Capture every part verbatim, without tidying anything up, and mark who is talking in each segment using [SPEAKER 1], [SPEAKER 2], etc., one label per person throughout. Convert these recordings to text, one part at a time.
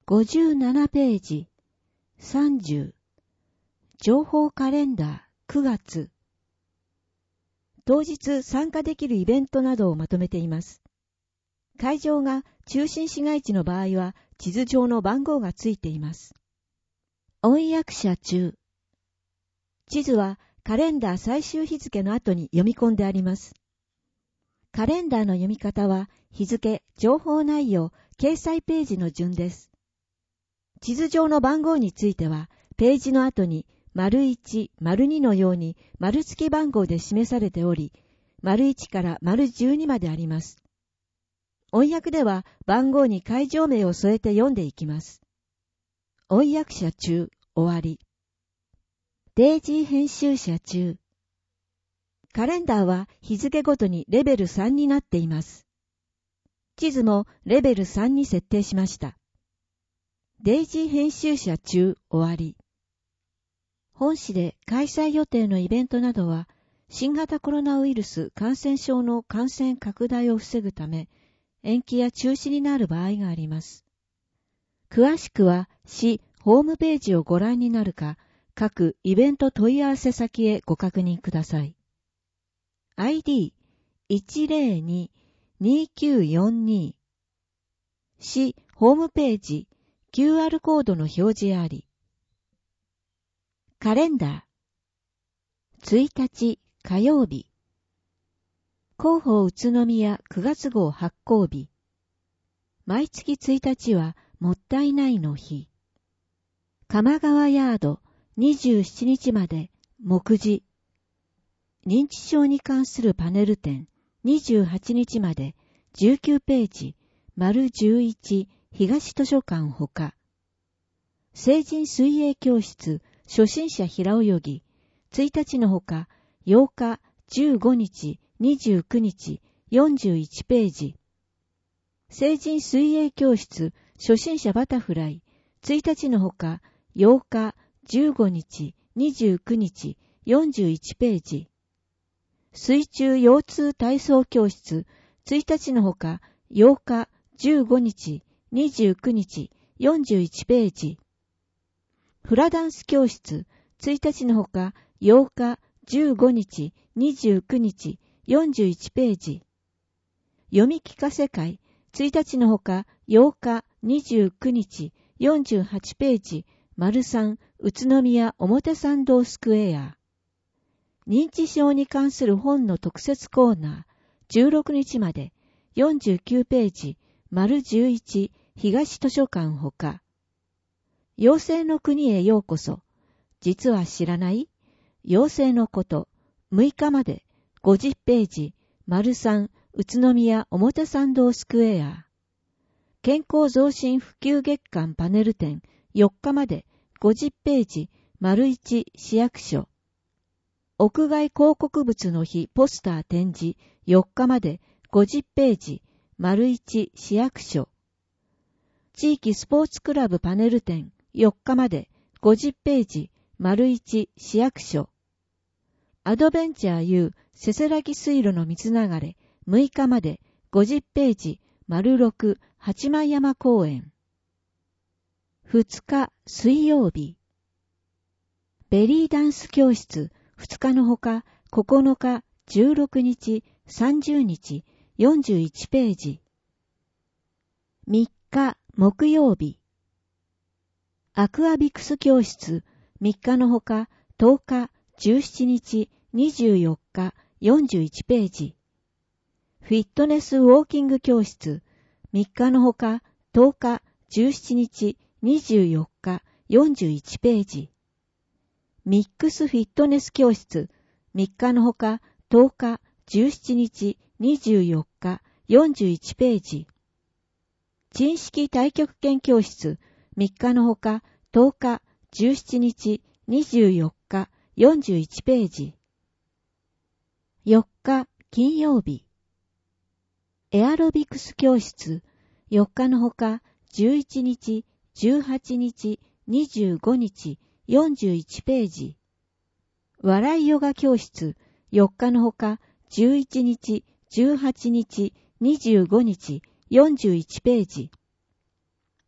[SPEAKER 1] ごじゅうななページ、さんじゅう、情報カレンダーくがつ。当日参加できるイベントなどをまとめています。会場が中心市街地の場合は地図上の番号がついています。音訳者中。地図はカレンダー最終日付の後に読み込んであります。カレンダーの読み方は日付、情報内容、掲載ページの順です。地図上の番号については、ページの後に、丸いち、丸にのように丸付き番号で示されており、丸いちから丸じゅうにまであります。音訳では番号に会場名を添えて読んでいきます。音訳者中、終わり。デイジー編集者中。カレンダーは日付ごとにレベルさんになっています。地図もレベルさんに設定しました。デイジー編集者中、終わり。本市で開催予定のイベントなどは、新型コロナウイルス感染症の感染拡大を防ぐため、延期や中止になる場合があります。詳しくは、市ホームページをご覧になるか、各イベント問い合わせ先へご確認ください。アイディーいちゼロに にきゅうよんに 市ホームページ キューアール コードの表示あり。カレンダー。ついたち火曜日。広報宇都宮くがつ号発行日。毎月ついたちはもったいないの日。鎌川ヤードにじゅうしちにちまで目次。認知症に関するパネル展にじゅうはちにちまでじゅうきゅうページ丸じゅういち東図書館ほか。成人水泳教室初心者平泳ぎついたちのほかようか、じゅうごにち、にじゅうくにち、よんじゅういちページ。成人水泳教室初心者バタフライついたちのほかようか、じゅうごにち、にじゅうくにち、よんじゅういちページ。水中腰痛体操教室ついたちのほかようか、じゅうごにち、にじゅうくにち、よんじゅういちページ。フラダンス教室ついたちのほかようか、じゅうごにち、にじゅうくにち、よんじゅういちページ。読み聞かせ会ついたちのほかようか、にじゅうくにち、よんじゅうはちページ、丸さん、宇都宮表参道スクエア。認知症に関する本の特設コーナー、じゅうろくにちまで、よんじゅうきゅうページ、丸じゅういち、東図書館ほか。妖精の国へようこそ。実は知らない妖精のこと、むいかまで、ごじゅうページ、丸さん、宇都宮表参道スクエア。健康増進普及月間パネル展、よっかまで、ごじゅうページ、丸いち市役所。屋外広告物の日ポスター展示、よっかまで、ごじゅうページ、丸いち市役所。地域スポーツクラブパネル展、よっかまで、ごじゅうページ、丸いち市役所。アドベンチャー U せせらぎ水路の水流れ、むいかまで、ごじゅうページ、丸ろく八幡山公園。ふつか水曜日。ベリーダンス教室、ふつかのほか、ここのか、じゅうろくにち、さんじゅうにち、よんじゅういちページ。みっか木曜日。アクアビクス教室、みっかのほか、とおか、じゅうしちにち、にじゅうよっか、よんじゅういちページ。フィットネスウォーキング教室、みっかのほか、とおか、じゅうしちにち、にじゅうよっか、よんじゅういちページ。ミックスフィットネス教室、みっかのほか、とおか、じゅうしちにち、にじゅうよっか、よんじゅういちページ。珍式太極拳教室、みっかのほか、とおか、じゅうしちにち、にじゅうよっか、よんじゅういちページ。よっか金曜日。エアロビクス教室、よっかのほか、じゅういちにち、じゅうはちにち、にじゅうごにち、よんじゅういちページ。笑いヨガ教室、よっかのほか、じゅういちにち、じゅうはちにち、にじゅうごにち、よんじゅういちページ。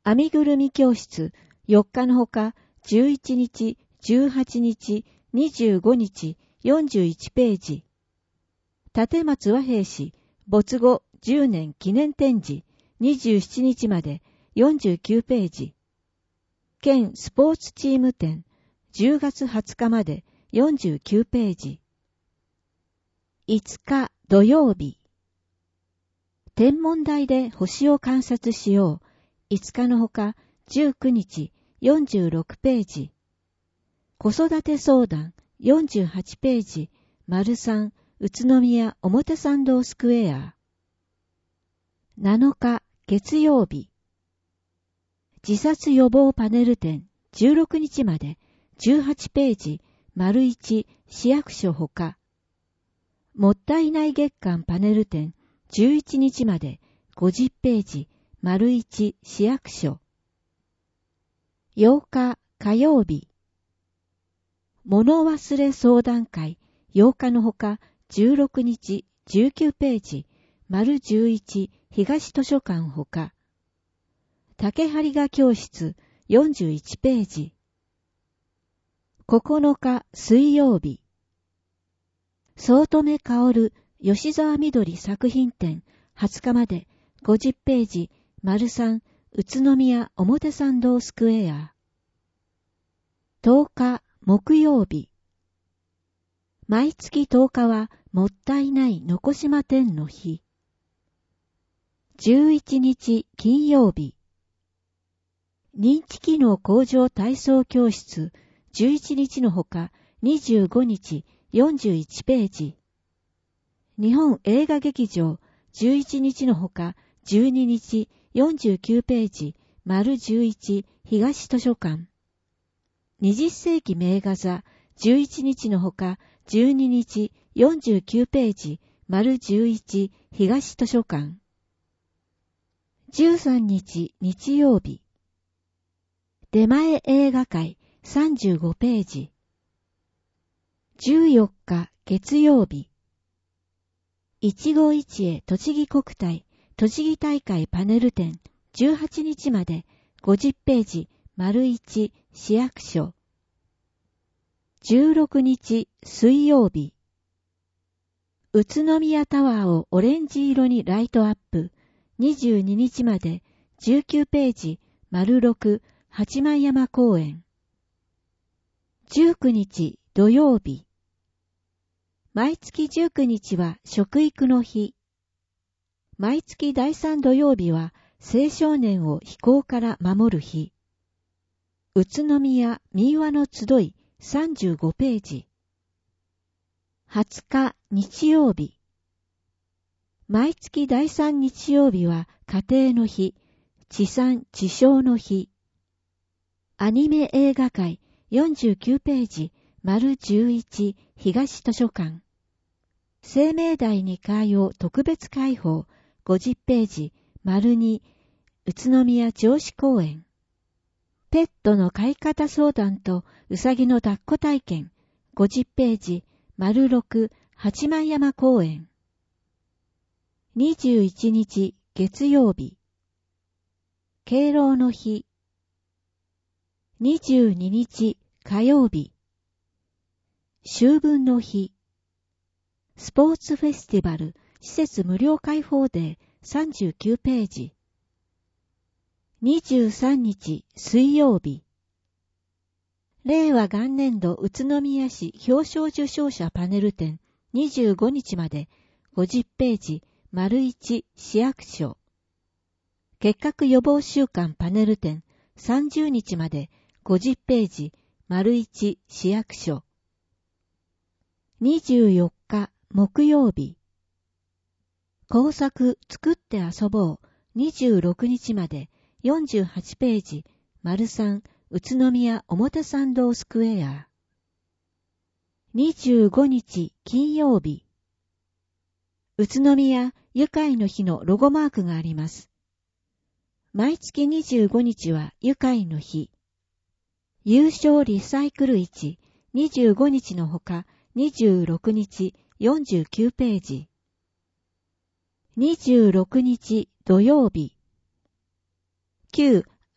[SPEAKER 1] 編みぐるみ教室よっかのほかじゅういちにち、じゅうはちにち、にじゅうごにち、よんじゅういちページ。立松和平氏没後じゅうねん記念展示にじゅうしちにちまでよんじゅうきゅうページ。県スポーツチーム展じゅうがつはつかまでよんじゅうきゅうページ。いつか土曜日。天文台で星を観察しよう。いつかのほかじゅうくにちよんじゅうろくページ。子育て相談よんじゅうはちページ。丸さん宇都宮表参道スクエア。なのか月曜日。自殺予防パネル展じゅうろくにちまでじゅうはちページ。丸いち市役所ほか。もったいない月間パネル展じゅういちにちまでごじゅっページ。丸いち市役所。ようか火曜日。物忘れ相談会ようかのほかじゅうろくにちじゅうきゅうページ。丸じゅういち東図書館ほか。竹張画教室よんじゅういちページ。ここのか水曜日。早乙女薫吉沢みどり作品展はつかまでごじゅっページ。丸さん宇都宮表参道スクエア。とおか木曜日。毎月とおかはもったいないのこしま展の日。じゅういちにち金曜日。認知機能向上体操教室じゅういちにちのほかにじゅうごにちよんじゅういちページ。日本映画劇場じゅういちにちのほかじゅうににちよんじゅうきゅうページ。丸じゅういち東図書館。にじゅっせいき名画座じゅういちにちのほかじゅうににちよんじゅうきゅうページ。丸じゅういち東図書館。じゅうさんにち日曜日。出前映画会さんじゅうごページ。じゅうよっか月曜日。一期一会栃木国体栃木大会パネル展じゅうはちにちまでごじゅっページ。丸いち市役所。じゅうろくにち水曜日。宇都宮タワーをオレンジ色にライトアップにじゅうににちまでじゅうきゅうページ。丸ろく八幡山公園。じゅうくにち土曜日。毎月じゅうくにちは食育の日。毎月だいさん土曜日は青少年を非行から守る日。宇都宮民話の集いさんじゅうごページ。はつか日曜日。毎月だいさん日曜日は家庭の日、地産地消の日。アニメ映画会よんじゅうきゅうページ。丸じゅういち東図書館。生命台に通う特別開放ごじゅっページ。丸に宇都宮城址公園。ペットの飼い方相談とうさぎの抱っこ体験ごじゅっページ。丸ろく八幡山公園。にじゅういちにち月曜日。敬老の日。にじゅうににち火曜日。秋分の日。スポーツフェスティバル施設無料開放デーさんじゅうきゅうページ。にじゅうさんにち水曜日。令和元年度宇都宮市表彰受賞者パネル展にじゅうごにちまでごじゅっページ。丸いち市役所。結核予防週間パネル展さんじゅうにちまでごじゅっページ。丸いち市役所。にじゅうよっか木曜日。工作作って遊ぼうにじゅうろくにちまでよんじゅうはちページ。丸さん宇都宮表参道スクエア。にじゅうごにち金曜日。宇都宮愉快の日のロゴマークがあります。毎月にじゅうごにちは愉快の日。優勝リサイクル市にじゅうごにちのほかにじゅうろくにちよんじゅうきゅうページ。にじゅうろくにち土曜日。旧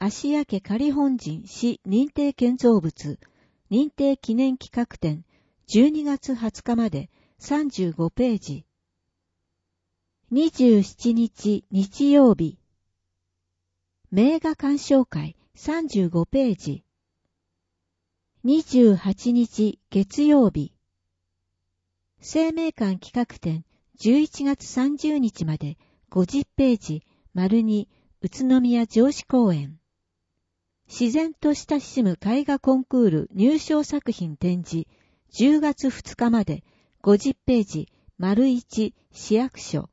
[SPEAKER 1] 芦屋家仮本陣市認定建造物認定記念企画展じゅうにがつはつかまでさんじゅうごページ。にじゅうしちにち日曜日。名画鑑賞会さんじゅうごページ。にじゅうはちにち月曜日。生命館企画展じゅういちがつさんじゅうにちまでごじゅっページ丸に宇都宮城址公園。自然と親しむ絵画コンクール入賞作品展示じゅうがつふつかまでごじゅっページ丸いち市役所。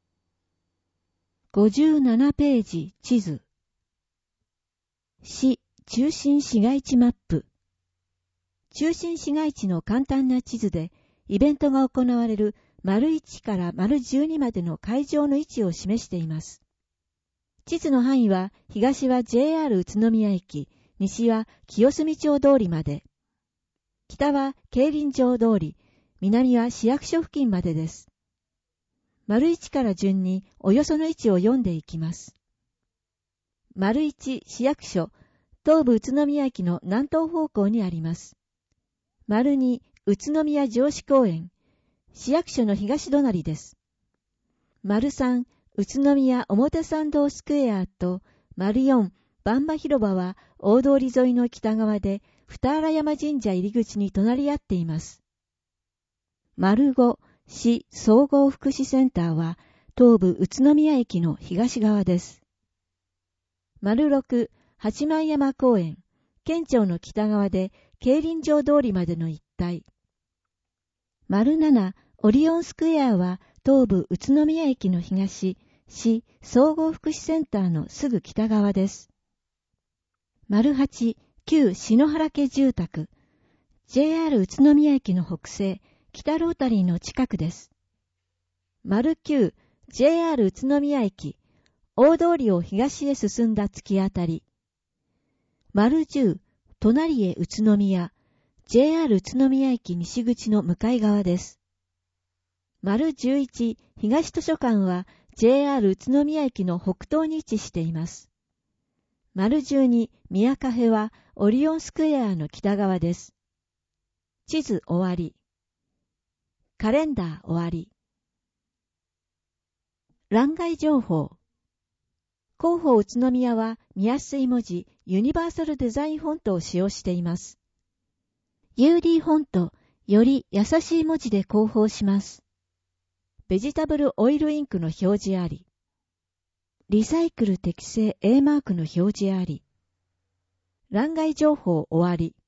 [SPEAKER 1] ごじゅうななページ地図。市中心市街地マップ。中心市街地の簡単な地図でイベントが行われる丸いちから丸じゅうにまでの会場の位置を示しています。地図の範囲は東は ジェイアール 宇都宮駅、西は清澄町通りまで。北は競輪場通り、南は市役所付近までです。丸いちから順におよその位置を読んでいきます。丸いち市役所、東武宇都宮駅の南東方向にあります。丸に宇都宮城址公園、市役所の東隣です。丸さん宇都宮表参道スクエアと丸よん万場広場は大通り沿いの北側で二荒山神社入り口に隣り合っています。丸ご市総合福祉センターは東武宇都宮駅の東側です。丸ろく八幡山公園、県庁の北側で競輪場通りまでの一帯。丸ななオリオンスクエアは東武宇都宮駅の東、市総合福祉センターのすぐ北側です。丸はち旧篠原家住宅、ジェイアール 宇都宮駅の北西、北ロータリーの近くです。丸きゅう ジェイアール 宇都宮駅、大通りを東へ進んだ突き当たり。丸じゅう隣へ宇都宮、ジェイアール 宇都宮駅西口の向かい側です。丸じゅういち東図書館は ジェイアール 宇都宮駅の北東に位置しています。丸じゅうに宮カフェはオリオンスクエアの北側です。地図終わり。カレンダー終わり。欄外情報。広報宇都宮は見やすい文字ユニバーサルデザインフォントを使用しています。ユーディー フォント、より優しい文字で広報します。ベジタブルオイルインクの表示あり。リサイクル適正 A マークの表示あり。欄外情報終わり。